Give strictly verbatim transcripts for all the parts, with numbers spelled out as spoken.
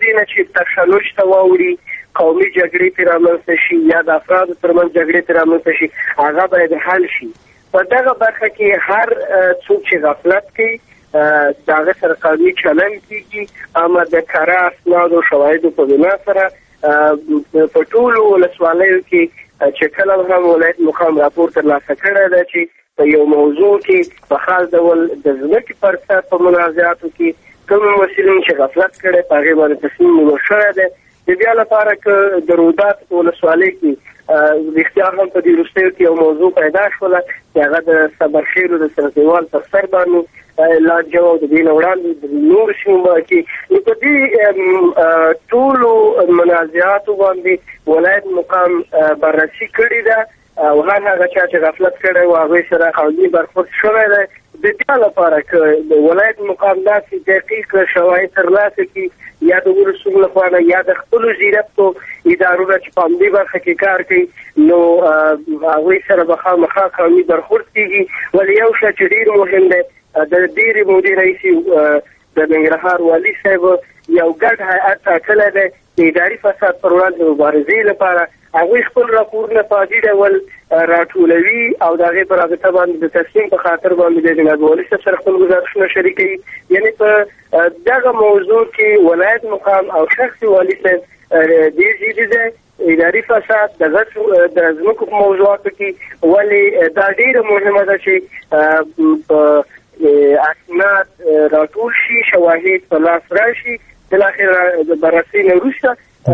دې نه چې تشنج ته واوړي، قومي جګړې پرې رامنځته شي یا د افرادو ترمنځ جګړې پرې رامنځته شي، هغه باید حل شي. په دغه برخه کې هر څوک چې غفلت کوي د هغه سره قانوني چلند کېږي، اما د کره اسنادو او شواهدو په بنا سره په ټولو ولسوالیو کې چې کله هم ولایت مقام راپور ترلاسه کړی ده چې په یو موضوع کې په خاص ډول د ځمکې پر سر په منازعاتو کې کوم مسؤلین چې غفلت کړی په هغې باندې تصمیم نیول شوی دی. د بیا لپاره که د رودات په ولسوالۍ کې رښتیا هم په دې وروستیو کې یو موضوع پیدا شوله چې هغه د صبرخیلو د سرحدوال پر سر باندې لانجه او د دې نه وړاندې د نورو سیمو کې نو په دې ټولو منازعاتو باندې ولایت مقام بررسي کړې ده او هر هغه چا چې غفلت کړی و هغوی سره قانوني برخورد شوی دی. د دې لپاره که د ولایت مقام داسې دقیق شواهد ترلاسه کړي یا د ورسوم لخوا نه یا د خپلو زیرفتو ادارونه چې په همدې برخه کې کار کوي نو هغوی سره به خامخا قانوني برخورد کېږي. ولې یو شی چې ډېر مهم دی، د ډېرې مودې راهیسې د ننګرهار والي صاحب یو ګډ هیئت ټاکلی دی د اداري فساد پر وړاندې مبارزې لپاره. هغوی خپل راپورونه په عادي ډول راټولوي او د هغې په رابطه باندې د تصمیم په خاطر باندې د جناب والي صاحب سره خپل گزارشونه شریکوي. یعنې په دغه موضوع کې ولایت مقام او شخصي والي صاحب ډېر جدي دی. اداري فساد د د ځمکو په موضوعاتو کې ولې دا ډېره مهمه ده چې په اسناد راټول شي، شواهد په لاس راشي، بالاخره د بررسۍ نه وروسته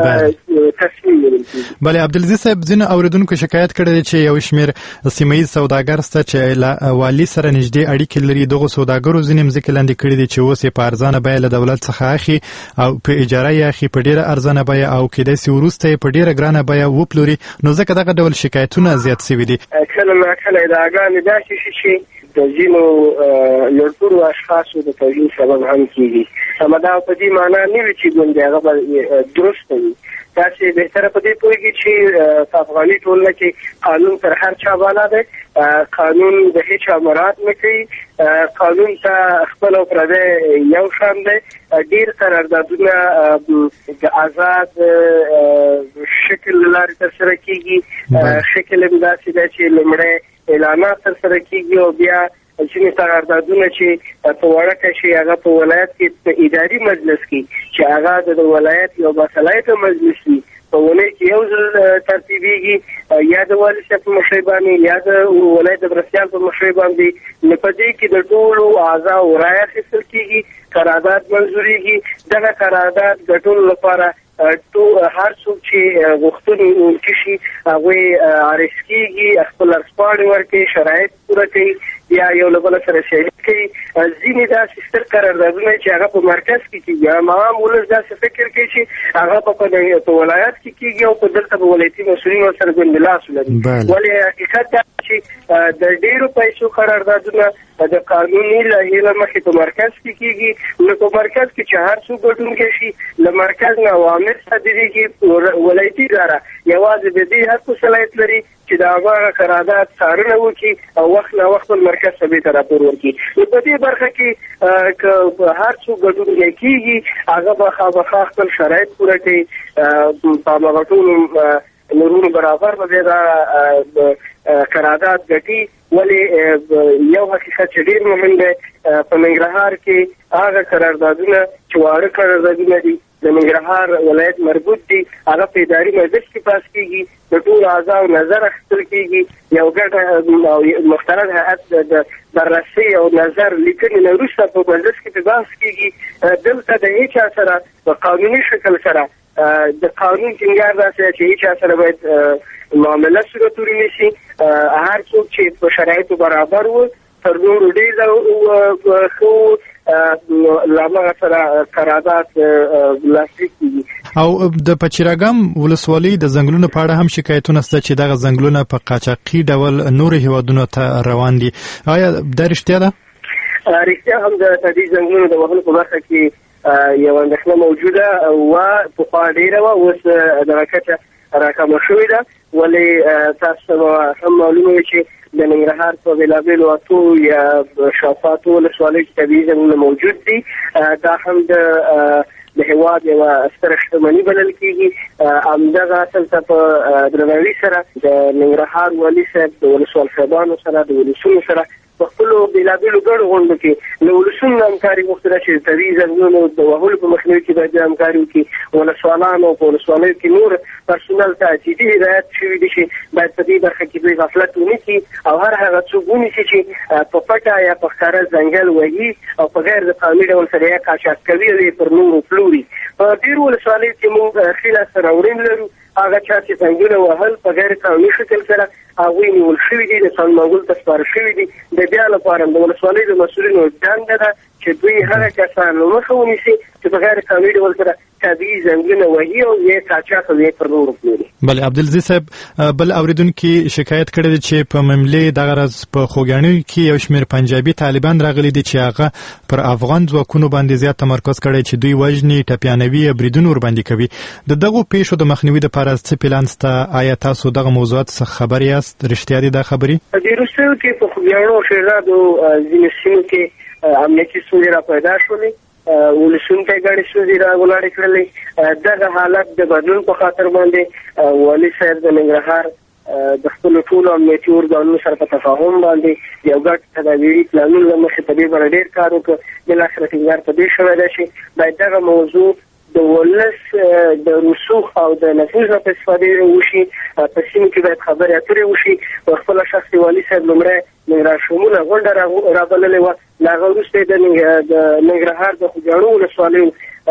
تصمیم نیول کېږي. بله عبدالعزیز صاحب، ځینو اورېدونکو شکایت کړی دی چې یو شمېر سیمهییز سوداګر شته چې له والي سره نږدې اړیکې لري. دغو سوداګرو ځینې مځکې لاندې کړي دي چې اوس یې په ارزانه بیه له دولت څخه اخلي او په اجاره یې اخلي په ډېره ارزانه بیه او کیدای شي وروسته یې په ډېره ګرانه بیه وپلوري. نو ځکه دغه ډول شکایتونه زیات شوي دي. کله ناکله ادعاګانې داسې شي چې د ځینو لوړپوړو اشخاصو د توجیه سبب هم کېږي. اما دا په دې معنا نه وي چې ګوندې هغه به درسته وي. تاسې بهتره په دې پوهېږي چې په افغاني ټولنه کې قانون تر هر چا بالا دی. قانون د هېچا مراعات نه کوي. قانون ته خپل او پردی یو شان دی. ډېر قراردادونه د آزاد شکل له لارې ترسره کېږي. شکل هم داسې دی چې لومړی اعلانات ترسره کېږي او بیا ځینې قراردادونه چې په وړکه شي هغه په ولایت کې په اداري مجلس کې چې هغه د ولایت یو باصلاحیته مجلس وي په اونۍ کې یو ځل ترتیبېږي یا د والي صاحب په مشرۍ باندې یا د ولایت د مرستیال په مشرۍ باندې. نو په دې کې د ټولو اعضاو رایه اخیستل کېږي، قرارداد منظورېږي. دغه قرارداد ګټلو لپاره هر څوک چې غوښتنې شي هغوی عرض کېږي، خپل عرضپاڼې ورکوي، شرایط پوره کوي، یا یو له بله سره شریک کوي. ځینې داسې ستر قراردادونه چې هغه په مرکز کې کېږي، عام ولس داسې فکر کوي چې هغه په ولایت کې کېږي او په دلته به ولایتي مسؤلین ورسره ګوندې لاس ولري. ولې حقیقت دا چې د ډېرو پیسو قراردادونه د قانوني لایحې له مخې په مرکز کې کېږي. نو په مرکز کې چې هر څوک ګټونکی شي له مرکز نه اوامر صادرېږي. ولایتي اداره یوازې د دې حق صلاحیت لري چې د هغه قرارداد څارنه وکړي او وخت نه وخت مرکز ته بېرته راپور ورکړي. نو په دې برخه کې که هر څوک ګټونکی کېږي هغه به خامخا خپل شرایط پوره کوي. په هماغه ټولو نورونو برابر به بیا دا قرارداد ګټي. ولې یو حقیقت چې ډېر مهم دی، په ننګرهار کې هغه قراردادونه چې واړه قراردادونه دي د ننګرهار ولایت مربوط دي، هغه په اداري مجلس کې پاس کېږي، د ټولو اعضاو نظر اخیستل کېږي، یو ګډ او مختلط هیئت د بررسۍ او نظر لیکنې نه وروسته په مجلس کې په بحث کېږي. دلته د هېچا سره په قانوني شکل سره د قانون ټینګار داسې چې هېچا سره باید معامله صورت ونیسي. هر څوک چې په شرایطو برابر و تر نورو ډېر ښه له همغه سره قرارداد لاسلیک کېږي. او د پچیراګام ولسوالۍ د ځنګلونو په اړه هم شکایتونه شته چې دغه ځنګلونه په قاچاقي ډول نورو هېوادونو ته روان دي. آیا دا رښتیا ده؟ رښتیا هم د دې ځنګلونو د وهلو په برخه کې یو اندېښنه موجوده وه. پخوا ډېره وه، اوس دغه کچه راکمه شوې ده. ولې تاسو هم معلومه وي چې د ننګرهار په بېلابېلو اتو یا شاوخوا اتو ولسوالیو کې طبیعي ځنګلونه موجود دي. دا هم د د هیواد یوه ستره شتمني بلل کېږي. همدغه هلته په درناوي سره د ننګرهار والي صاحب د ولسوال صاحبانو سره د ولسونو سره په خپلو بېلابېلو ګډو غونډو کې له ولسونو همکاري غوښتله چې د طبیعي زنګونو د وهلو په مخنیوي کې باید همکاري وکړي. ولسوالانو په ولسوالیو کې نور پرسونل ته جدي هدایت شوي دي چې باید په دې برخه کې دوی غفلت ونه کړي او هر هغه څوک ونیسي چې په پټه یا په ښکاره ځنګل وهي او په غیر د قانوني ډول سره یې قاچاق کوي او یې پر نورو پلوري. په ډېرو ولسوالیو کې موږ ښي لاسته راوړنې لرو. هغه چا چې ځنګونه وهل په غیر قانوني شکل سره هغوی نیول شوي دي، د څنګ منګول ته سپاره شوي دي. د بیا لپاره د ولسوالیو د مسؤلینو دنده ده چې دوی هغه کسان له مخه ونیسي چې په غیر قانوني ډول سره طبیعي ځنګونه وهي او یې قاچاق او یې پر نورو پلوري. بله عبدالعزیز صاحب، بل اورېدونکي شکایت کړی دی چې په مملې دغه ورځ په خوږیاڼیو کې یو شمېر پنجابي طالبان راغلي دي چې هغه پر افغان ځواکونو باندې زیات تمرکز کړی چې دوی وژني، ټپیانوي یا بریدونه ورباندې کوي. د دغو پیښو د مخنیوي دپاره څه پلان شته؟ آیا تاسو دغه موضوعات څخه خبر یاست؟ رښتیا دي دا خبرې؟ په دې وروستیو کې په خوږیاڼو او شیرزادو ځینو سیمو کې امنیتي ستونزې را پیدا شولې، ولسونو ته ګڼې ستونزې را ولاړې کړلې. دغه حالت د بدلون په خاطر باندې والي صاحب د ننګرهار د خپلو ټولو امنیتي ارګانونو سره په تفاهم باندې یو ګډ تدابیري پلانونه له مخې په دې باندې ډېر کار وکړ. بالاخره ټینګار په دې شوی ده چې باید دغه موضوع د ولس د رسوخ او د نفوذ په استفادې وشي. په سیمو کې باید خبرې اترې وشي. په خپله شخصي والي صاحب لومړی ننګرهار شموله غونډه رابللې وه. له هغه وروسته د ننګرهار د خوږیاڼو ولسوالیو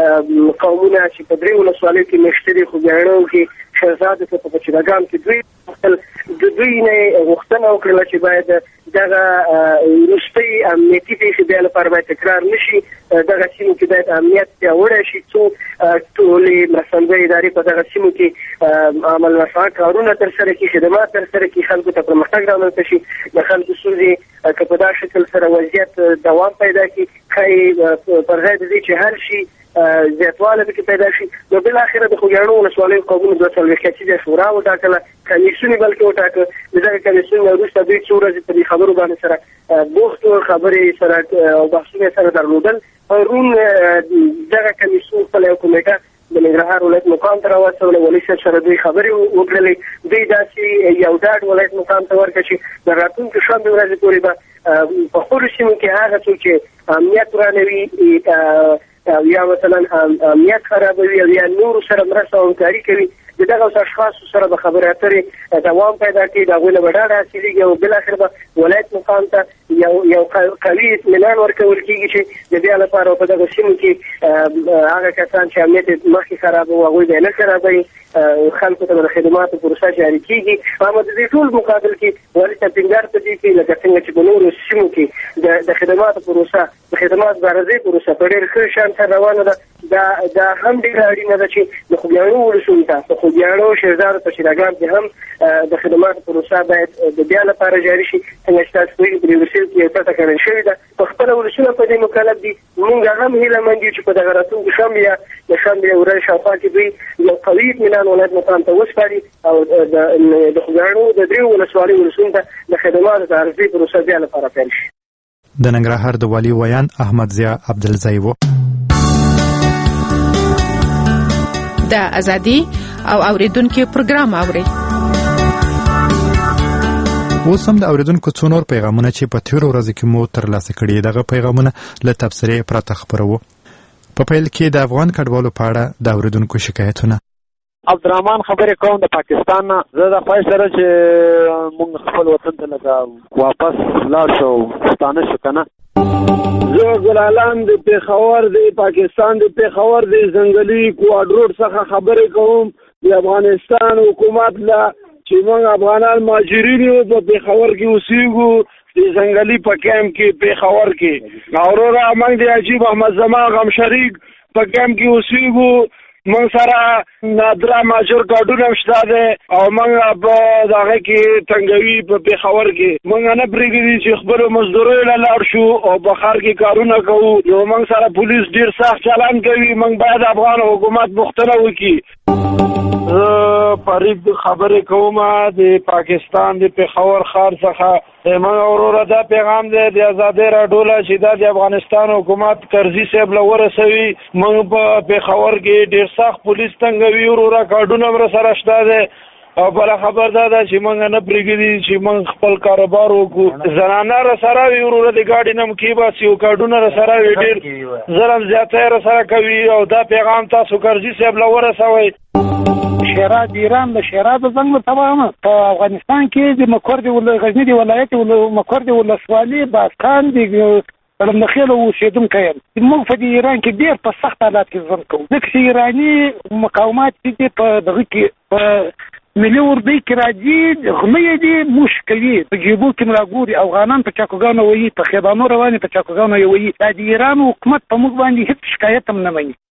قومونه چې په درې ولسوالیو کې مشته دي، خوږیاڼو کې، شیرزادو کې، په پچیراګام کې، دوی د دوی نه غوښتنه وکړله چې باید دغه وروستۍ امنیتي پیښې بیا لپاره باید تکرار نه شي. دغه سیمو کې باید امنیت پیاوړی شي څو ټولې مرستندویه ادارې په دغه سیمو کې عمل نافعه کارونه ترسره کړي، خدمات ترسره کړي، خلکو ته پرمختګ رامنځته شي. د خلکو ستونزې که په دا شکل سره وضعیت دوام پیدا کړي، ښایي پر ځای د دې چې حل شي زیاتوالی پکې پیدا شي. نو بالاخره د خوږیاڼو ولسوالیو قومونو دوه څلوېښت کسیزه شورا وټاکله، کمیسیونې بلکې وټاکه. د دغه کمیسیون نه وروسته دوی څو ورځې په دې خبرو باندې سره بوخت وو، خبرې سره او بحثونه سره درلودل. پرون دغه کمیسیون خپله یو کمیټه د ننګرهار ولایت مقام ته راواستوله. والي صاحب سره دوی خبرې وکړلې. دوی داسې یو ډاډ ولایت مقام ته ورکړه چې د راتلونکي شنبې ورځې پورې به په خپلو سیمو کې هغه څوک چې امنیت ورانوي یا مثلا امنیت خرابوي او یا نورو سره مرسته او همکاري کوي، د دغه اشخاصو سره به خبرې اترې دوام پیدا کړي، د هغوی نه به ډاډ حاصلېږي او بالاخره به ولایت مقام ته یو یو قوي اطمینان ورکول کېږي چې د بیا لپاره په دغه سیمو کې هغه کسان چې امنیت مخکې خراب وو هغوی به یې نه خرابوي، خلکو ته به د خدماتو پروسه جاري کېږي. اما د دې ټول مقابل کې والي صاحب ټینګار په دې کوي لکه څنګه چې په نورو سیمو کې د خدماتو پروسه، د خدمات بارزۍ پروسه په ډېر ښه شان سره روانه ده. دا دا هم ډېره اړینه ده چې د خوږیاڼو ولسونو ته په خوږیاڼو، شیرزادو، په شیراګام کې هم د خدماتو پروسه باید د بیا لپاره جاري شي. څنګه چې تاسو پوهېږئ په دې وروستیو کې یو څه ټکنل شوې ده. په خپله ولسونه په دې مکلف دي. موږ هم هیله مند یو چې په دغه راتلونکي شنبې یا د شنبې ورځ شاوخوا کې دوی یو قوي اطمینان ولایت مقام ته وسپاري او د خوږیاڼو د دریو ولسوالیو ولسونو ته د خدماتو د عرضې پروسه بیا لپاره پیل شي. د ننګرهار د والي ویان احمد ضیا عبدالزی و. د ازادي او اوریدونکو پروګرام اوري. اوس هم د اوریدونکو څو نور پیغامونه چې په تیرو ورځو کې مو ترلاسه کړي دغه پیغامونه له تبصرې پرته خپروو. په پیل کې د افغان کډوالو په اړه د اوریدونکو شکایتونه. عبدالرحمن خبرې کوم د پاکستان نه. زه د خوښ سره چې موږ خپل وطن ته لکه واپس لاړ شو ستانه شو کنه. زه ګلالان د پیښور د پاکستان د پیښور د ځنګلي کوادروډ څخه خبرې کوم. د افغانستان حکومت لا چې موږ افغانان مهاجرین یو په پیښور کې اوسېږو د ځنګلي په کیمپ کې پیښور کې او وروره موږ د عجیب احمد زمان غم شریک په کیمپ کې اوسېږو. موږ سره نادره ماجر کارډونه شته دی او موږ په دغه کې تنګوي په پیښور کې. موږ نه پرېږدي چې خپلو مزدوریو له لاړ شو او په ښار کې کارونه کوو. نو موږ سره پولیس ډېر سخت چلند کوي. موږ باید افغان حکومت پوښتنه وکړي. زه فرید خبرې کوم د پاکستان د پېښور ښار څخه. موږ وروره دا پیغام دی د ازادۍ راډیو له چې دا د افغانستان حکومت کرزي صاحب له ورسوي. موږ په پېښور کې ډېر سخت پولیس تنګوي وروره، کارډونه هم راسره شته دی. او بله خبر دا ده چې موږ نه پرېږدي چې موږ خپل کاروبار وکړو. زنانه راسره وي وروره د ګاډي نه م کېباسي او کارډونه راسره وي، ډېر ظلم زیاتی راسره کوي. او دا پیغام تاسو کرزي صاحب له ورسوئ. شیرا د ایران د شیرا د زنګ طبعا په افغانستان کې د مکور د غزنی د ولایت مکور د ولسوالي باسکان د لمخیل اوسیدونکو یم. موږ په ایران کې ډېر په سخت حالات کې ژوند کوو، ځکه چې ایراني مقاومات دي په دغه کې په ملي اردوی کې راځي، غلې دي موش کوي، په جیبو کې مراګوري افغانان په چاکوګانو وایي، په خیبانو رواني په چاکوګانو یې وایي. دا د ایران حکومت په موږ باندې هیڅ شکایت هم نه مني.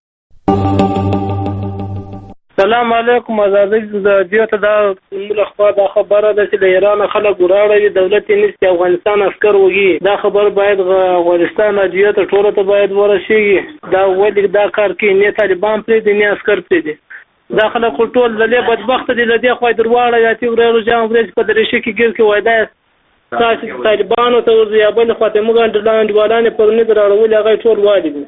سلام علیکم. ازادۍ رادیو ته دا له خوا دا خبره ده چې د ایران خلک وراړي، دولت یې نشي افغانستان عسکر وږي. دا خبر باید افغانستان رادیو ته ټولو ته باید ورسیږي. دا ولې دا کار کوي؟ نه طالبان پرېږدي نه عسکر پرېږدي. دا خلک ټول د دې بدبخته دي، د دې خوا یې درواړه یا چې ورېرو جام ورېځ په درېشه کې ګیر کې وای دا تاسو طالبانو ته ورځي یا بل خوا ته موږ انډرلاینډ پر نه دراړولي، هغه ټول والي دي.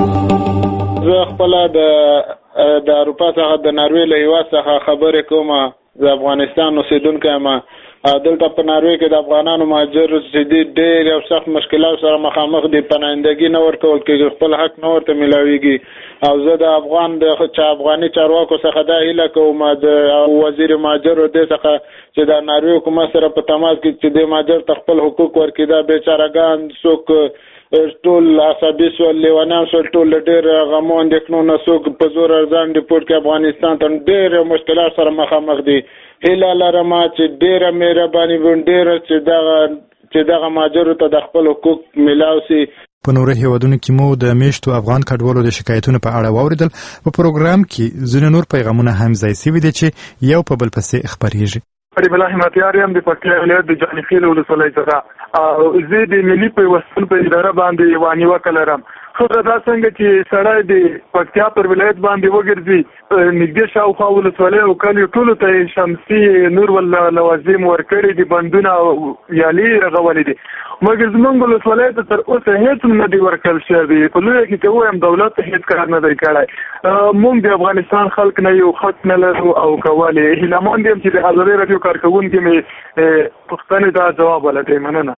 زه خپله د د اروپا څخه د ناروې له هېواد څخه خبرې کوم. د افغانستان اوسېدونکی یم. دلته په ناروې کې د افغانانو مهاجر چې دي ډېر یو سخت مشکلات سره مخامخ دي. پناهندګي نه ورکول کېږي، خپل حق نه ورته میلاویږي. او زه د افغان د افغاني چارواکو څخه دا هیله کوم د وزیر مهاجرو دې څخه چې د ناروې حکومت سره په تماس کې چې د مهاجر ته خپل حقوق ورکړي. دا بیچارهګان څوک ټول عصبي سول، لیونیان سول، ټول ډېر غمو اندېښنو نه څوک په زور ارزان ډیپورټ کې افغانستان ته ډېر مشکلات سره مخامخ دي. هیله لرم چې ډېره مهرباني وکړي ډېر چې دغه چې دغه مهاجرو ته د خپل حقوق میلاو سي. په نورو هیوادونو کې مو د میشتو افغان کډوالو د شکایتونو په اړه واوریدل. په پروګرام کې ځینې نور پیغامونه هم ځای شوي دي چې یو په بل پسې خپرېږي. قریب الله همتیار یم د پکتیا ولایت د جانخیل ولسوالۍ څخه. زه د ملي پیوستون په اداره باندې یوه نیوکه لرم. خو دا څنګه چې سړی د پکتیا پر ولایت باندې وګرځي، نږدې شاوخوا ولسوالۍ او کلیو ټولو ته شمسي نور ول لوازم ورکړي دي، بندونه او یالې رغولې دي، مګر زموږ ولسوالۍ ته تر اوسه هېڅ هم نه دي ورکړل شوي. په لویه کې که ووایم دولت هېڅ کار نه دی کړی. موږ د افغانستان خلک نه یو، حق نه لرو او کولې. هیلهمند یم چې د ازادۍ راډیو کارکوونکي مې پوښتنې ته ځواب ولټوي. مننه.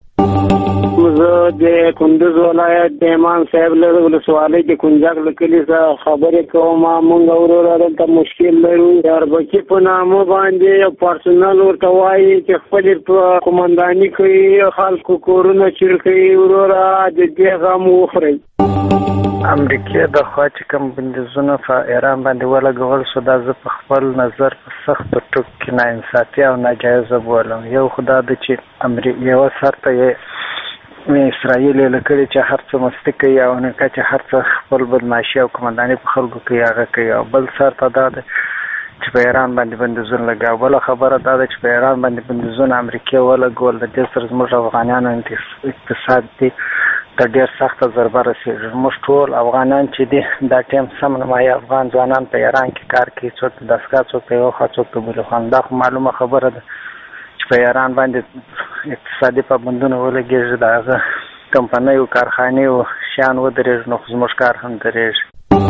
زه د کندوز ولایت د امام صاحب له ولسوالۍ د کنجاک له کلي څخه خبرې کوم. موږ وروره دلته مشکل لرو. د اربکي په نامه باندې پرسونل ورته وایي چې خپلې قومنداني کوي، خلکو کورونه چیر کوي. وروره د دې غم وخورئ. امریکا د خوا چې کوم بندیزونه په ایران باندې ولګول شو، دا زه په خپل نظر په سخت ټوک کې ناانصافي او ناجایزه بولم. یو خدا د چې امریکا یو سر ته یې اسرائیل یې لکړي چې هر څه مستي کوي او امریکا چې هر څه خپل بدماشي او قومنداني په خلکو کوي هغه کوي. او بل سر ته دا ده چې په ایران باندې بندیزونه لګوي. بله خبره دا ده چې په ایران باندې بندیزونه امریکا ولګول، د دې سره زموږ افغانانو اقتصاد دی ته ډېر سخته ضربه رسېږي. موږ ټول افغانان چې دي دا ټایم سم نمایي افغان ځوانان په ایران کې کار کوي، څوک د دستګاه، څوک په یو خوا، څوک په بلې خوا. دا خو معلومه خبره ده چې په ایران باندې اقتصادي پابندونه ولګېږي، د هغه کمپنیو کارخانې او شیان ودرېږي، نو خو زموږ کار هم درېږي.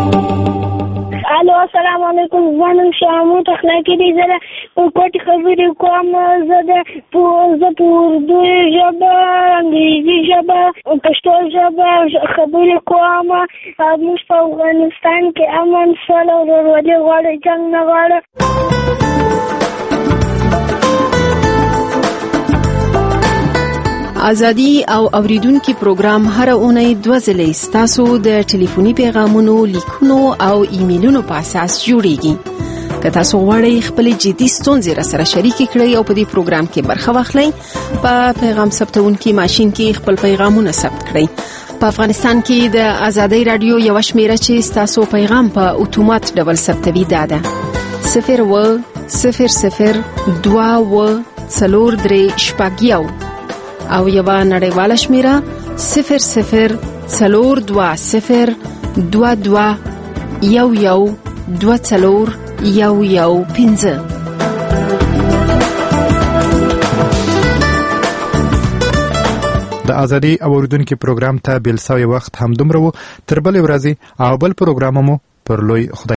الو السلام علیکم. زما نوم شامود اخلاقي دی. زه په کوټې خبرې کوم. زه د زه په اردو ژبه، انګریزي ژبه، پښتو ژبه خبرې کوم. موږ په افغانستان کې امن، سوله او ورورولي غواړو، جنګ نه غواړو. ازادي او اوریدونکو پروګرام هر اونۍ دوه ځلې ستاسو د ټلیفوني پیغامونو، لیکونو او ایمیلونو په اساس جوړیږي. که تاسو غواړئ خپل جدي ستونزې را سره شریکې کړئ او په دې پروګرام کې برخه واخلئ، په پیغام ثبتونکي ماشين کې خپل پیغامونه ثبت کړئ. په افغانستان کې د ازادۍ رادیو یو شمیره چې ستاسو پیغام په اتومات ډول ثبتوي دا ده صفر و صفر صفر دوا و څلور درې شپږ یو او یو نړیواله شمیره صفر صفر څلور دوه صفر دوه دوه یو یو دوه څلور یو یو پنځه. د ازادي اوریدونکو پروګرام ته بل سوی وخت هم دومره وو. تر بلې ورځې او بل پروګرام مو پر لوی خدای